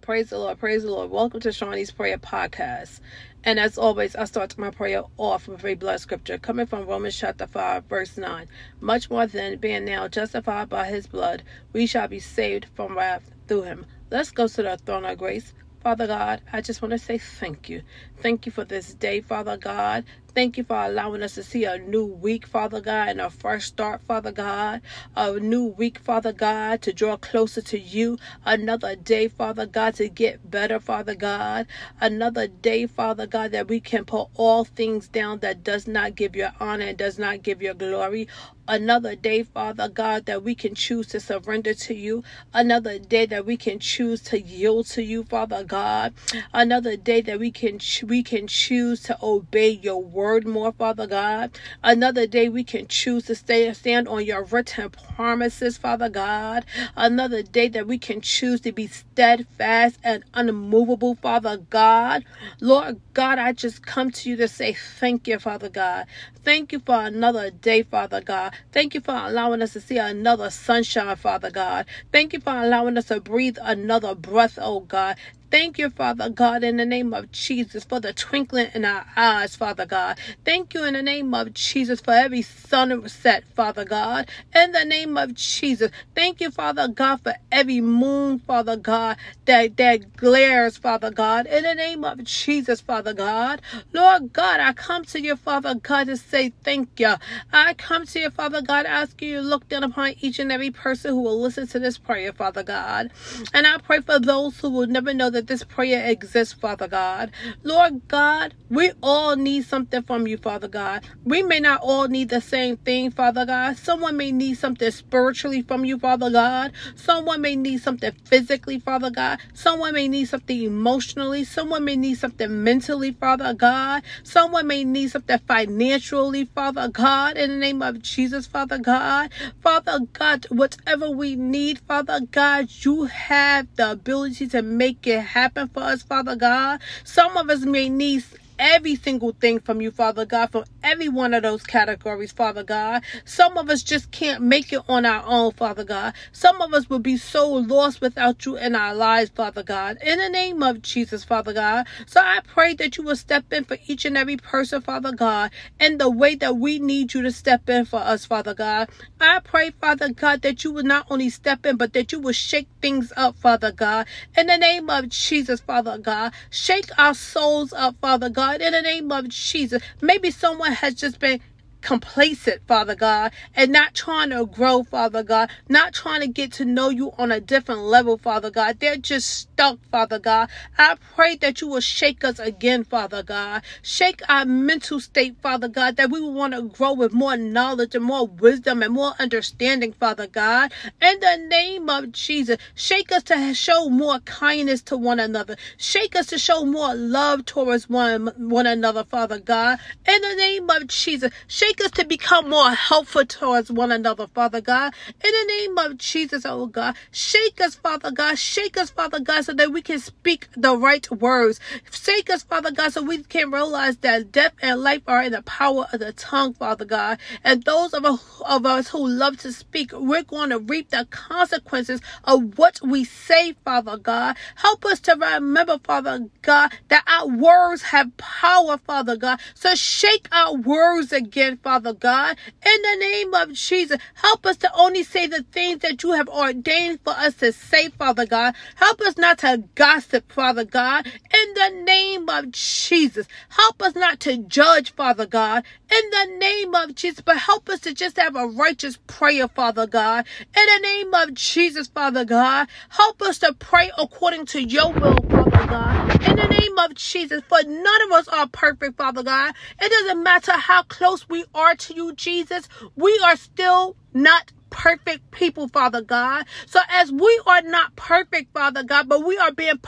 praise the Lord, praise the Lord. Welcome to Shawnee's Prayer Podcast. And as always, I start my prayer off with a blood scripture coming from Romans chapter 5, verse 9. Much more than being now justified by his blood, we shall be saved from wrath through him. Let's go to the throne of grace. Father God, I just want to say thank you. Thank you for this day, Father God. Thank you for allowing us to see a new week, Father God, and a fresh start, Father God. A new week, Father God, to draw closer to you. Another day, Father God, to get better, Father God. Another day, Father God, that we can put all things down that does not give you honor and does not give you glory. Another day, Father God, that we can choose to surrender to you. Another day that we can choose to yield to you, Father God. Another day that we can choose to obey your word more, Father God. Another day we can choose to stand on your written promises, Father God. Another day that we can choose to be steadfast and unmovable, Father God. Lord God, I just come to you to say thank you, Father God. Thank you for another day, Father God. Thank you for allowing us to see another sunshine, Father God. Thank you for allowing us to breathe another breath, oh God. Thank you, Father God, in the name of Jesus, for the twinkling in our eyes, Father God. Thank you in the name of Jesus for every sunset, Father God. In the name of Jesus, thank you, Father God, for every moon, Father God, that glares, Father God. In the name of Jesus, Father God. Lord God, I come to you, Father God, to say thank you. I come to you, Father God, asking you to look down upon each and every person who will listen to this prayer, Father God. And I pray for those who will never know that this prayer exists, Father God. Lord God, we all need something from you, Father God. We may not all need the same thing, Father God. Someone may need something spiritually from you, Father God. Someone may need something physically, Father God. Someone may need something emotionally. Someone may need something mentally, Father God. Someone may need something financially, Father God. In the name of Jesus, Father God. Father God, whatever we need, Father God, you have the ability to make it happen for us, Father God. Some of us may need every single thing from you, Father God, from every one of those categories, Father God. Some of us just can't make it on our own, Father God. Some of us will be so lost without you in our lives, Father God. In the name of Jesus, Father God. So I pray that you will step in for each and every person, Father God, in the way that we need you to step in for us, Father God. I pray, Father God, that you will not only step in, but that you will shake things up, Father God. In the name of Jesus, Father God. Shake our souls up, Father God. In the name of Jesus. Maybe someone has just been complacent, Father God, and not trying to grow, Father God, not trying to get to know you on a different level, Father God. They're just stuck, Father God. I pray that you will shake us again, Father God. Shake our mental state, Father God, that we will want to grow with more knowledge and more wisdom and more understanding, Father God. In the name of Jesus, shake us to show more kindness to one another. Shake us to show more love towards one another, Father God. In the name of Jesus, shake us to become more helpful towards one another, Father God. In the name of Jesus, oh God. Shake us, Father God. Shake us, Father God, so that we can speak the right words. Shake us, Father God, so we can realize that death and life are in the power of the tongue, Father God. And those of us who love to speak, we're going to reap the consequences of what we say, Father God. Help us to remember, Father God, that our words have power, Father God. So shake our words again, Father God. In the name of Jesus, help us to only say the things that you have ordained for us to say, Father God. Help us not to gossip, Father God. In the name of Jesus, help us not to judge, Father God. In the name of Jesus, but help us to just have a righteous prayer, Father God. In the name of Jesus, Father God, help us to pray according to your will, Father God. In the name of Jesus, for none of us are perfect, Father God. It doesn't matter how close we are to you, Jesus. We are still not perfect people, Father God. So as we are not perfect, Father God, but we are being perfect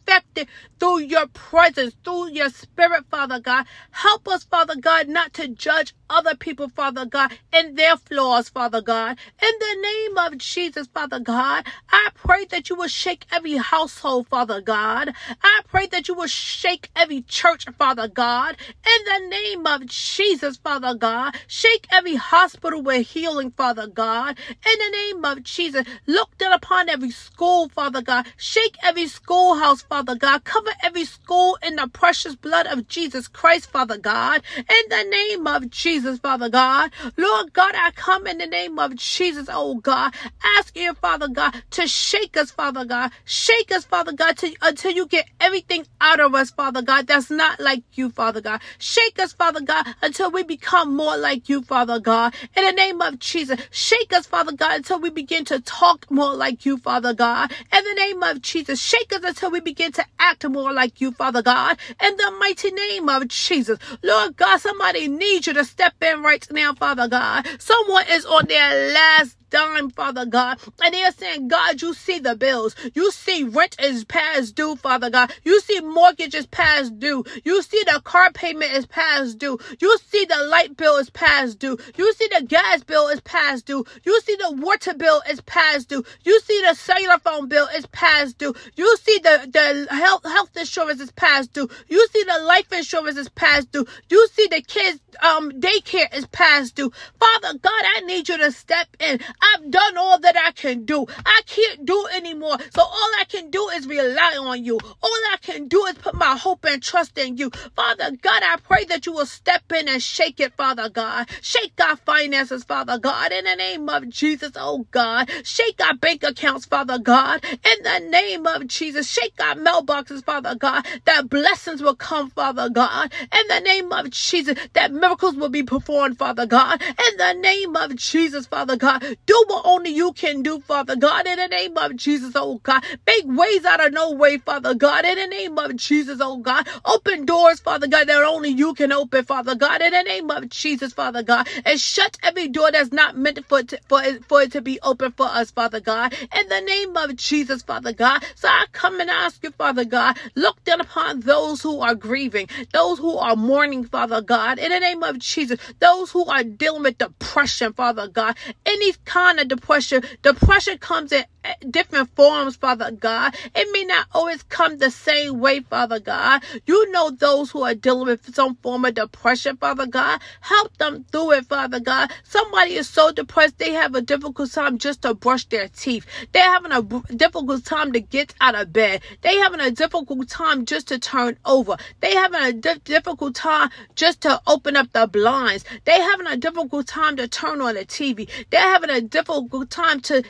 perfected through your presence, through your spirit, Father God. Help us, Father God, not to judge other people, Father God, and their flaws, Father God. In the name of Jesus, Father God, I pray that you will shake every household, Father God. I pray that you will shake every church, Father God. In the name of Jesus, Father God, shake every hospital with healing, Father God. In the name of Jesus, look down upon every school, Father God. Shake every schoolhouse, Father God. Cover every school in the precious blood of Jesus Christ, Father God. In the name of Jesus, Father God. Lord God, I come in the name of Jesus, oh God, ask you, Father God, to shake us, Father God. Shake us, Father God, until you get everything out of us, Father God, that's not like you, Father God. Shake us, Father God, until we become more like you, Father God. In the name of Jesus, shake us, Father God, until we begin to talk more like you, Father God. In the name of Jesus, shake us until we begin to act more like you, Father God. In the mighty name of Jesus, Lord God, somebody needs you to step in right now, Father God. Someone is on their last dime, Father God, and they're saying, God, you see the bills. You see rent is past due, Father God. You see mortgage is past due. You see the car payment is past due. You see the light bill is past due. You see the gas bill is past due. You see the water bill is past due. You see the cellular phone bill is past due. You see the health insurance is past due. You see the life insurance is past due. You see the kids daycare is past due. Father God, I need you to step in. I've done all that I can do. I can't do anymore. So all I can do is rely on you. All I can do is put my hope and trust in you. Father God, I pray that you will step in and shake it, Father God. Shake our finances, Father God, in the name of Jesus, oh God. Shake our bank accounts, Father God, in the name of Jesus. Shake our mailboxes, Father God, that blessings will come, Father God, in the name of Jesus, that miracles will be performed, Father God, in the name of Jesus, Father God. Do what only you can do, Father God, in the name of Jesus, oh God. Make ways out of no way, Father God, in the name of Jesus, oh God. Open doors, Father God, that only you can open, Father God, in the name of Jesus, Father God. And shut every door that's not meant for it to be open for us, Father God, in the name of Jesus, Father God. So I come and ask you, Father God, look down upon those who are grieving, those who are mourning, Father God, in the name of Jesus, those who are dealing with depression, Father God, any kind of depression. Depression comes in different forms, Father God. It may not always come the same way, Father God. You know those who are dealing with some form of depression, Father God. Help them through it, Father God. Somebody is so depressed, they have a difficult time just to brush their teeth. They're having a difficult time to get out of bed. They're having a difficult time just to turn over. They're having a difficult time just to open up the blinds. They're having a difficult time to turn on the TV. They're having a difficult time to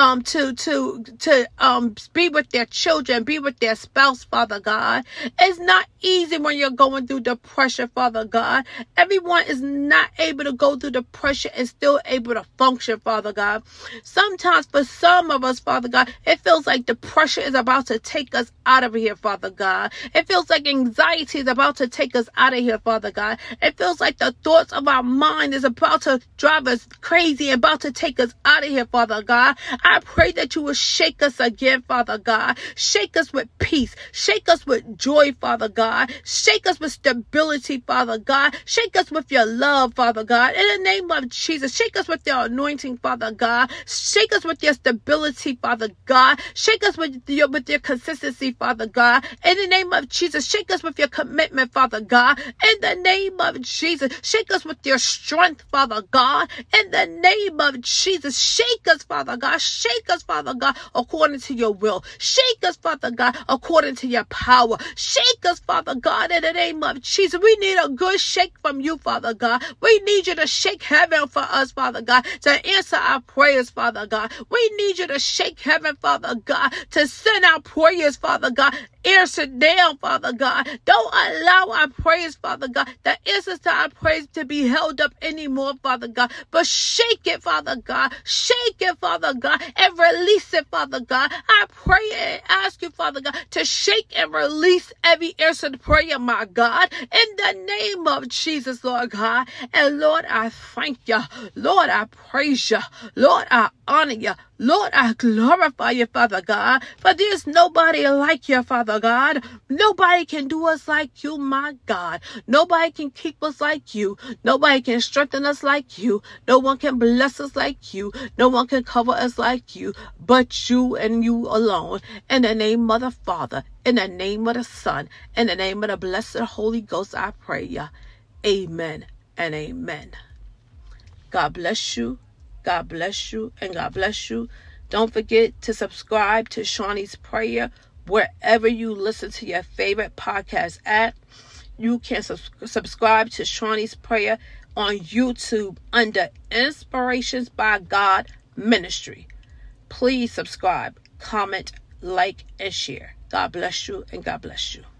be with their children, be with their spouse, Father God. It's not easy when you're going through depression, Father God. Everyone is not able to go through depression and still able to function, Father God. Sometimes for some of us, Father God, it feels like depression is about to take us out of here, Father God. It feels like anxiety is about to take us out of here, Father God. It feels like the thoughts of our mind is about to drive us crazy, about to take us out of here, Father God. I pray that you will shake us again, Father God. Shake us with peace. Shake us with joy, Father God. Shake us with stability, Father God. Shake us with your love, Father God. In the name of Jesus, shake us with your anointing, Father God. Shake us with your stability, Father God. Shake us with your consistency, Father God. In the name of Jesus, shake us with your commitment, Father God. In the name of Jesus, shake us with your strength, Father God. In the name of Jesus, shake us, Father God. Shake us, Father God, according to your will. Shake us, Father God, according to your power. Shake us, Father God, in the name of Jesus. We need a good shake from you, Father God. We need you to shake heaven for us, Father God, to answer our prayers, Father God. We need you to shake heaven, Father God, to send our prayers, Father God. Answer down, Father God. Don't allow our prayers, Father God, the answers to our prayers to be held up anymore, Father God. But shake it, Father God. Shake it, Father God, and release it, Father God. I pray and ask you, Father God, to shake and release every answered prayer, my God, in the name of Jesus, Lord God. And Lord, I thank you. Lord, I praise you. Lord, I honor you. Lord, I glorify you, Father God, for there's nobody like you, Father God. Nobody can do us like you, my God. Nobody can keep us like you. Nobody can strengthen us like you. No one can bless us like you. No one can cover us like you, but you and you alone. In the name of the Father, in the name of the Son, in the name of the blessed Holy Ghost, I pray ya. Amen and amen. God bless you. God bless you, and God bless you. Don't forget to subscribe to Shawnee's Prayer wherever you listen to your favorite podcast at. You can subscribe to Shawnee's Prayer on YouTube under Inspirations by God Ministry. Please subscribe, comment, like, and share. God bless you, and God bless you.